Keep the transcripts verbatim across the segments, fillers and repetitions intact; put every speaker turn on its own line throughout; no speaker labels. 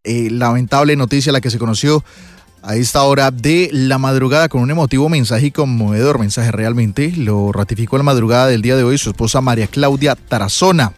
eh, lamentable noticia la que se conoció a esta hora de la madrugada con un emotivo mensaje y conmovedor mensaje realmente. Lo ratificó en la madrugada del día de hoy su esposa María Claudia Tarazona.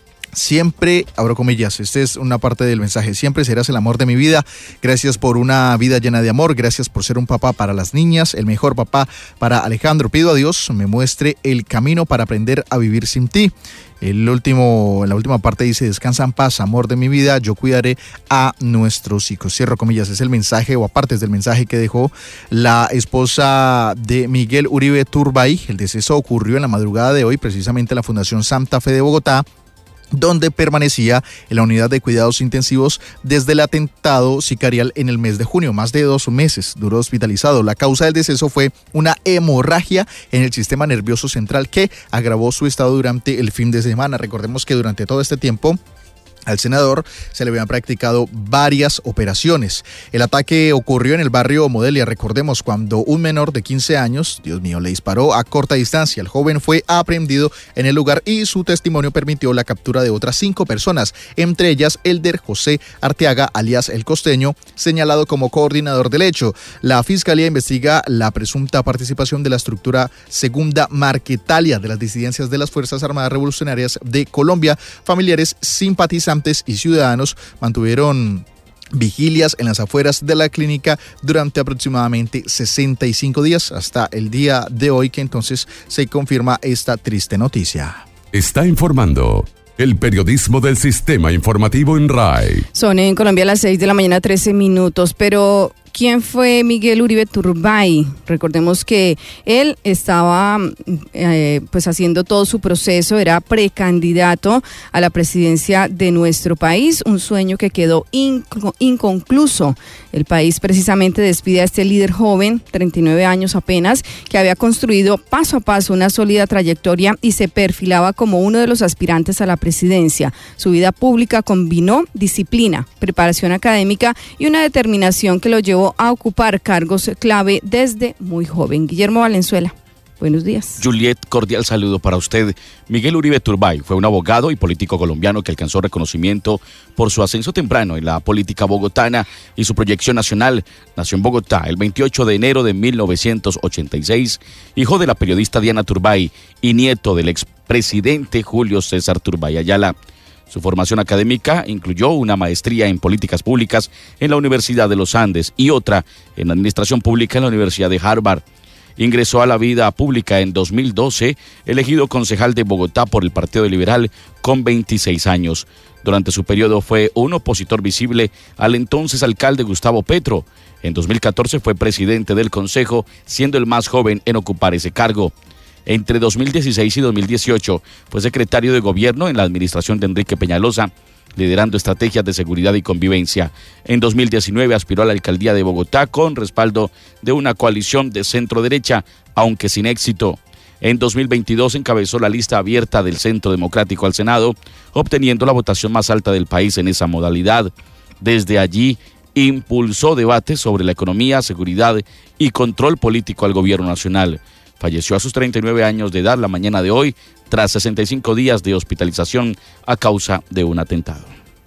Siempre, abro comillas, esta es una parte del mensaje, siempre serás el amor de mi vida, gracias por una vida llena de amor, gracias por ser un papá para las niñas, el mejor papá para Alejandro. Pido a Dios me muestre el camino para aprender a vivir sin ti. El último, en la última parte dice, descansa en paz, amor de mi vida, yo cuidaré a nuestros hijos. Cierro comillas, es el mensaje o apartes del mensaje que dejó la esposa de Miguel Uribe Turbay. El deceso ocurrió en la madrugada de hoy, precisamente en la Fundación Santa Fe de Bogotá, donde permanecía en la unidad de cuidados intensivos desde el atentado sicarial en el mes de junio. Más de dos meses duró hospitalizado. La causa del deceso fue una hemorragia en el sistema nervioso central que agravó su estado durante el fin de semana. Recordemos que durante todo este tiempo al senador se le habían practicado varias operaciones. El ataque ocurrió en el barrio Modelia, recordemos, cuando un menor de quince años, Dios mío, le disparó a corta distancia. El joven fue aprehendido en el lugar y su testimonio permitió la captura de otras cinco personas, entre ellas Elder José Arteaga, alias El Costeño, señalado como coordinador del hecho. La Fiscalía investiga la presunta participación de la estructura Segunda Marquetalia de las disidencias de las Fuerzas Armadas Revolucionarias de Colombia. Familiares, simpatizantes y ciudadanos mantuvieron vigilias en las afueras de la clínica durante aproximadamente sesenta y cinco días hasta el día de hoy, que entonces se confirma esta triste noticia.
Está informando el periodismo del sistema informativo en R A I.
Son en Colombia a las seis de la mañana, trece minutos, pero ¿quién fue Miguel Uribe Turbay? Recordemos que él estaba eh, pues haciendo todo su proceso, era precandidato a la presidencia de nuestro país, un sueño que quedó inc- inconcluso. El país precisamente despide a este líder joven, treinta y nueve años apenas, que había construido paso a paso una sólida trayectoria y se perfilaba como uno de los aspirantes a la presidencia. Su vida pública combinó disciplina, preparación académica y una determinación que lo llevó a ocupar cargos clave desde muy joven. Guillermo Valenzuela, buenos días.
Juliet, cordial saludo para usted. Miguel Uribe Turbay fue un abogado y político colombiano que alcanzó reconocimiento por su ascenso temprano en la política bogotana y su proyección nacional. Nació en Bogotá el veintiocho de enero de mil novecientos ochenta y seis, hijo de la periodista Diana Turbay y nieto del expresidente Julio César Turbay Ayala. Su formación académica incluyó una maestría en políticas públicas en la Universidad de los Andes y otra en administración pública en la Universidad de Harvard. Ingresó a la vida pública en dos mil doce, elegido concejal de Bogotá por el Partido Liberal con veintiséis años. Durante su periodo fue un opositor visible al entonces alcalde Gustavo Petro. En dos mil catorce fue presidente del Consejo, siendo el más joven en ocupar ese cargo. Entre dos mil dieciséis y dos mil dieciocho fue secretario de Gobierno en la administración de Enrique Peñalosa, liderando estrategias de seguridad y convivencia. En dos mil diecinueve aspiró a la alcaldía de Bogotá con respaldo de una coalición de centro-derecha, aunque sin éxito. En dos mil veintidós encabezó la lista abierta del Centro Democrático al Senado, obteniendo la votación más alta del país en esa modalidad. Desde allí impulsó debates sobre la economía, seguridad y control político al gobierno nacional. Falleció a sus treinta y nueve años de edad la mañana de hoy, tras sesenta y cinco días de hospitalización a causa de un atentado.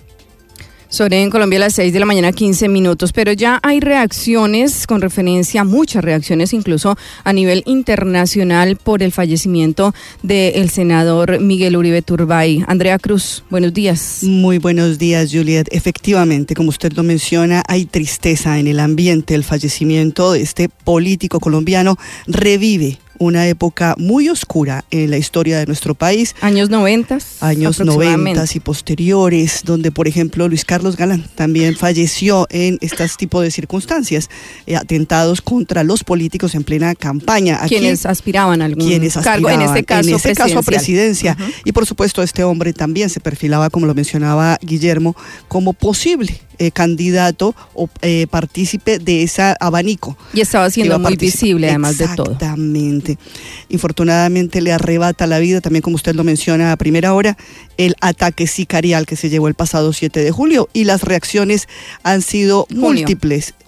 Son en Colombia a las seis de la mañana, quince minutos, pero ya hay reacciones con referencia, muchas reacciones incluso a nivel internacional por el fallecimiento del senador Miguel Uribe Turbay. Andrea Cruz, buenos días.
Muy buenos días, Juliet. Efectivamente, como usted lo menciona, hay tristeza en el ambiente. El fallecimiento de este político colombiano revive una época muy oscura en la historia de nuestro país.
Años noventas.
Años noventas y posteriores, donde, por ejemplo, Luis Carlos Galán también falleció en estos tipos de circunstancias, eh, atentados contra los políticos en plena campaña. Aquí,
quienes aspiraban a algún
quienes
cargo,
aspiraban,
en este caso,
en este caso presidencia.
Uh-huh.
Y por supuesto, este hombre también se perfilaba, como lo mencionaba Guillermo, como posible Eh, candidato o eh, partícipe de ese abanico.
Y estaba siendo muy visible, además de todo.
Exactamente. Infortunadamente le arrebata la vida, también como usted lo menciona a primera hora, el ataque sicarial que se llevó el pasado siete de julio, y las reacciones han sido
Junio.
múltiples.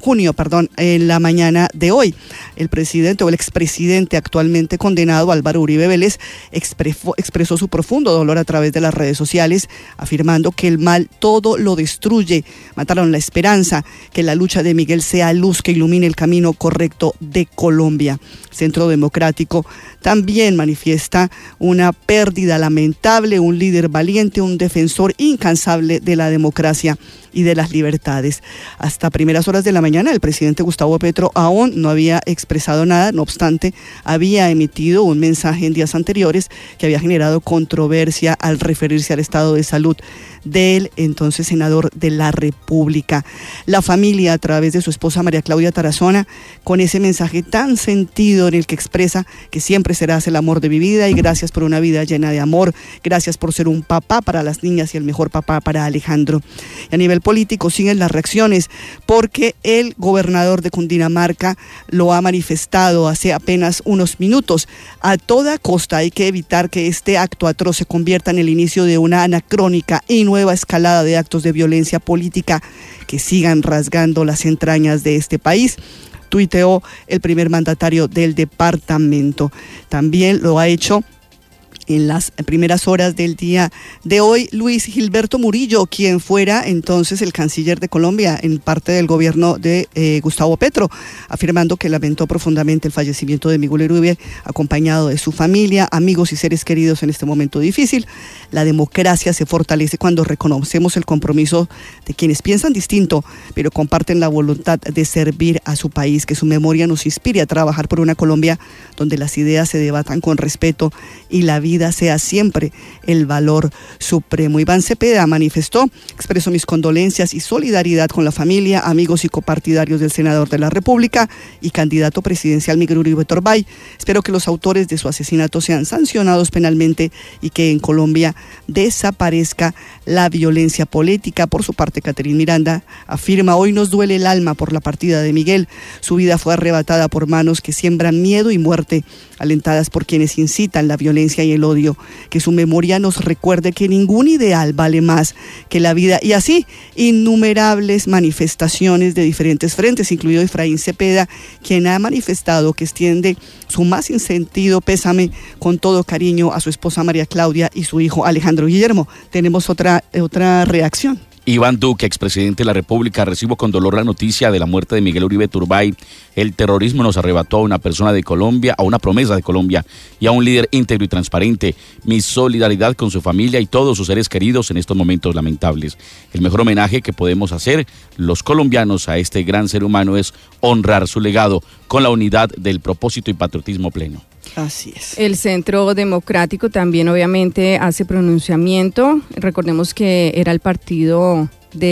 junio, perdón, en la mañana de hoy. El presidente o el expresidente actualmente condenado, Álvaro Uribe Vélez, expresó, expresó su profundo dolor a través de las redes sociales, afirmando que el mal todo lo destruye. Mataron la esperanza, que la lucha de Miguel sea luz que ilumine el camino correcto de Colombia. Centro Democrático también manifiesta una pérdida lamentable, un líder valiente, un defensor incansable de la democracia y de las libertades. Hasta primeras horas de la mañana el presidente Gustavo Petro aún no había expresado nada, no obstante había emitido un mensaje en días anteriores que había generado controversia al referirse al estado de salud del entonces senador de la República. La familia, a través de su esposa María Claudia Tarazona, con ese mensaje tan sentido en el que expresa que siempre serás el amor de mi vida y gracias por una vida llena de amor, gracias por ser un papá para las niñas y el mejor papá para Alejandro. Y a nivel político siguen las reacciones porque el gobernador de Cundinamarca lo ha manifestado hace apenas unos minutos. A toda costa hay que evitar que este acto atroz se convierta en el inicio de una anacrónica y nueva escalada de actos de violencia política que sigan rasgando las entrañas de este país, tuiteó el primer mandatario del departamento. También lo ha hecho en las primeras horas del día de hoy Luis Gilberto Murillo, quien fuera entonces el canciller de Colombia en parte del gobierno de eh, Gustavo Petro, afirmando que lamentó profundamente el fallecimiento de Miguel Uribe, acompañado de su familia, amigos y seres queridos en este momento difícil. La democracia se fortalece cuando reconocemos el compromiso de quienes piensan distinto, pero comparten la voluntad de servir a su país, que su memoria nos inspire a trabajar por una Colombia donde las ideas se debatan con respeto y la vida sea siempre el valor supremo. Iván Cepeda manifestó: expreso mis condolencias y solidaridad con la familia, amigos y copartidarios del senador de la República y candidato presidencial Miguel Uribe Turbay. Espero que los autores de su asesinato sean sancionados penalmente y que en Colombia desaparezca la violencia política. Por su parte, Catherine Miranda afirma: hoy nos duele el alma por la partida de Miguel. Su vida fue arrebatada por manos que siembran miedo y muerte, alentadas por quienes incitan la violencia y el odio. Que su memoria nos recuerde que ningún ideal vale más que la vida. Y así, innumerables manifestaciones de diferentes frentes, incluido Efraín Cepeda, quien ha manifestado que extiende su más sentido pésame con todo cariño a su esposa María Claudia y su hijo Alejandro Guillermo. Tenemos otra, otra reacción.
Iván Duque, expresidente de la República: recibo con dolor la noticia de la muerte de Miguel Uribe Turbay. El terrorismo nos arrebató a una persona de Colombia, a una promesa de Colombia y a un líder íntegro y transparente. Mi solidaridad con su familia y todos sus seres queridos en estos momentos lamentables. El mejor homenaje que podemos hacer los colombianos a este gran ser humano es honrar su legado con la unidad del propósito y patriotismo pleno.
Así es.
El Centro Democrático también obviamente hace pronunciamiento. Recordemos que era el partido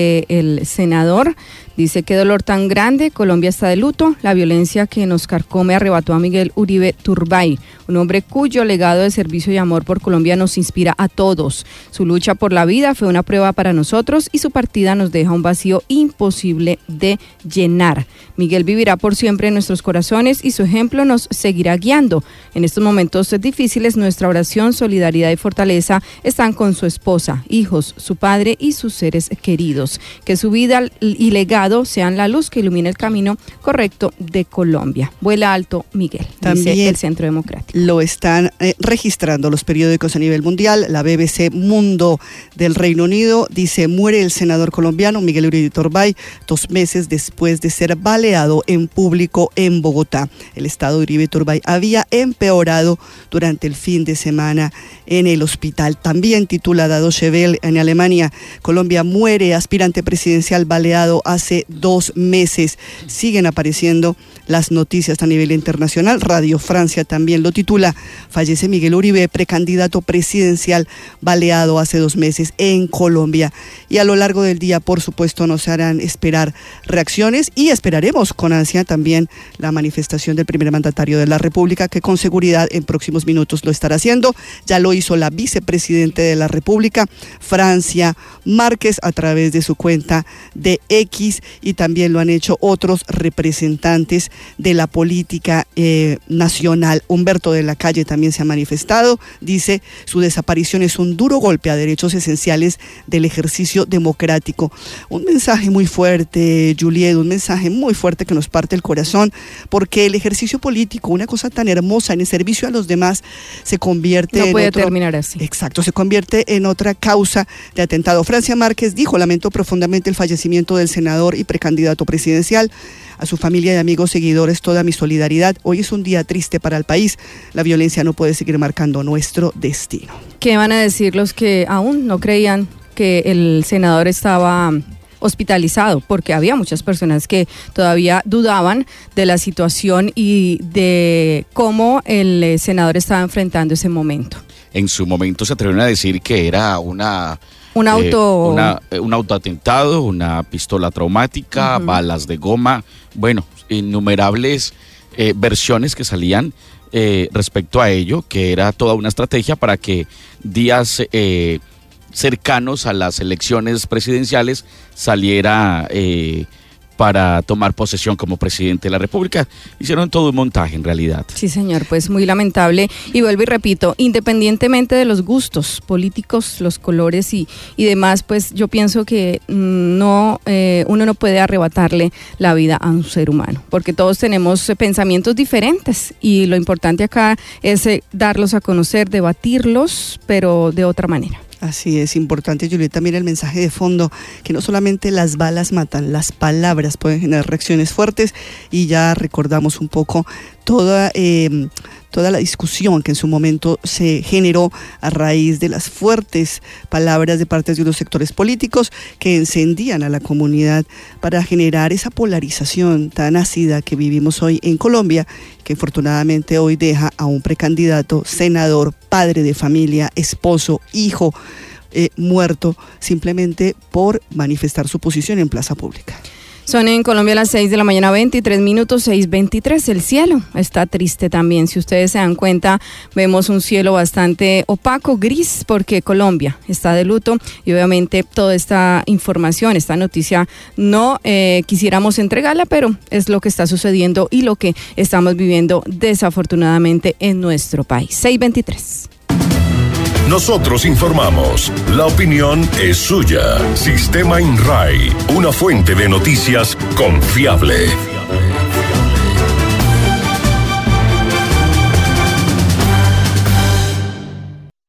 del senador. Dice: qué dolor tan grande, Colombia está de luto, la violencia que nos carcome arrebató a Miguel Uribe Turbay, un hombre cuyo legado de servicio y amor por Colombia nos inspira a todos. Su lucha por la vida fue una prueba para nosotros y su partida nos deja un vacío imposible de llenar. Miguel vivirá por siempre en nuestros corazones y su ejemplo nos seguirá guiando. En estos momentos difíciles, nuestra oración, solidaridad y fortaleza están con su esposa, hijos, su padre y sus seres queridos. Que su vida y legado sean la luz que ilumine el camino correcto de Colombia. Vuela alto, Miguel,
también
dice el Centro Democrático.
Lo están eh, registrando los periódicos a nivel mundial. La B B C Mundo del Reino Unido dice: muere el senador colombiano Miguel Uribe Turbay dos meses después de ser baleado en público en Bogotá. El estado de Uribe Turbay había empeorado durante el fin de semana en el hospital. También titulada Deutsche Welle en Alemania: Colombia muere aspirante presidencial baleado hace dos meses. Siguen apareciendo las noticias a nivel internacional. Radio Francia también lo titula: fallece Miguel Uribe, precandidato presidencial baleado hace dos meses en Colombia. Y a lo largo del día, por supuesto, nos harán esperar reacciones y esperaremos con ansia también la manifestación del primer mandatario de la República, que con seguridad en próximos minutos lo estará haciendo. Ya lo hizo la vicepresidente de la República, Francia Márquez, a través desde su cuenta de X, y también lo han hecho otros representantes de la política eh, nacional. Humberto de la Calle también se ha manifestado, dice: su desaparición es un duro golpe a derechos esenciales del ejercicio democrático. Un mensaje muy fuerte, Juliet, un mensaje muy fuerte que nos parte el corazón, porque el ejercicio político, una cosa tan hermosa en el servicio a los demás, se convierte
no
en
puede
otro,
terminar así.
Exacto, se convierte en otra causa de atentado. Francia Márquez dijo: lamento profundamente el fallecimiento del senador y precandidato presidencial. A su familia y amigos seguidores, toda mi solidaridad. Hoy es un día triste para el país. La violencia no puede seguir marcando nuestro destino.
¿Qué van a decir los que aún no creían que el senador estaba hospitalizado? Porque había muchas personas que todavía dudaban de la situación y de cómo el senador estaba enfrentando ese momento.
En su momento se atrevieron a decir que era una...
Un auto...
Eh, una, eh, un autoatentado, una pistola traumática, uh-huh. balas de goma, bueno, innumerables eh, versiones que salían eh, respecto a ello, que era toda una estrategia para que días eh, cercanos a las elecciones presidenciales saliera eh, para tomar posesión como presidente de la República. Hicieron todo un montaje en realidad.
Sí, señor, pues muy lamentable. Y vuelvo y repito, independientemente de los gustos políticos, los colores y, y demás, pues yo pienso que no eh, uno no puede arrebatarle la vida a un ser humano, porque todos tenemos eh, pensamientos diferentes, y lo importante acá es eh, darlos a conocer, debatirlos, pero de otra manera.
Así es, importante, Juliet, también el mensaje de fondo, que no solamente las balas matan, las palabras pueden generar reacciones fuertes, y ya recordamos un poco toda, eh, toda la discusión que en su momento se generó a raíz de las fuertes palabras de parte de los sectores políticos que encendían a la comunidad para generar esa polarización tan ácida que vivimos hoy en Colombia, que afortunadamente hoy deja a un precandidato, senador, padre de familia, esposo, hijo, eh, muerto, simplemente por manifestar su posición en plaza pública.
Son en Colombia las seis de la mañana, veintitrés minutos, seis veintitrés. El cielo está triste también. Si ustedes se dan cuenta, vemos un cielo bastante opaco, gris, porque Colombia está de luto, y obviamente toda esta información, esta noticia, no eh, quisiéramos entregarla, pero es lo que está sucediendo y lo que estamos viviendo desafortunadamente en nuestro país. seis veintitrés.
Nosotros informamos. La opinión es suya. Sistema INRAI, una fuente de noticias confiable.